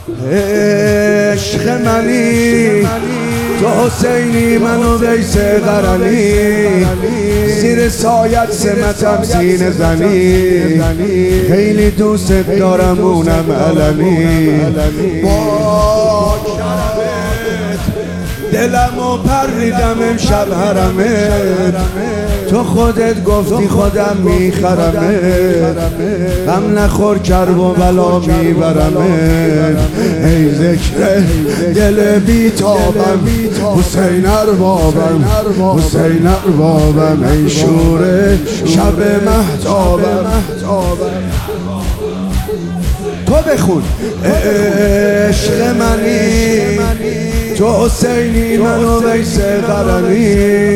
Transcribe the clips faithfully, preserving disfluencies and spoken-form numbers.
عشق منی تو حسینی منو ویس قرنی زیر سایت سمتم سینه زنی خیلی دوست دارم اونم علنی با کرمت دلمو پریدم امشب حرمت تو خودت گفتی خودم میخرمت غم نخور کرب و بلا میبرمت ای ذکر دل بیتابم حسین اربابم حسین اربابم ای شور شب مهتابم تو بخون عشق منی تو حسینی منو ویس قرنی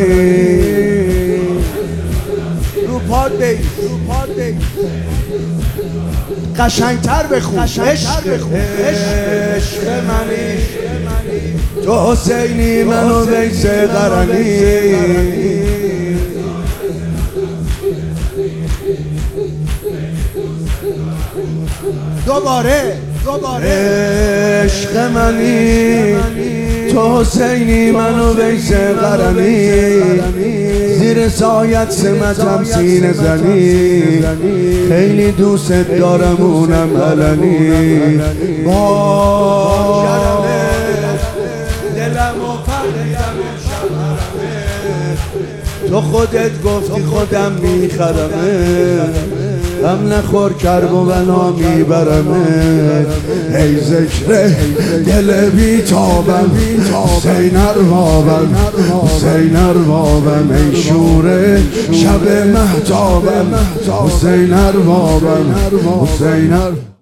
رو پاد بی قشنگتر بخون عشق منی تو حسینی منو ویس قرنی دوباره عشق منی تو حسینی منو ویس قرنی زیر سایت سمتم سینه زنی خیلی دوست دارم اونم علنی با دلمو پریدم امشب حرمت تو خودت گفتی خودم میخرمت غم نخور کرب و بلا میبرمت ای ذکر دل بیتابم حسین اربابم حسین اربابم ای شور شب مهتابم حسین اربابم حسین اربابم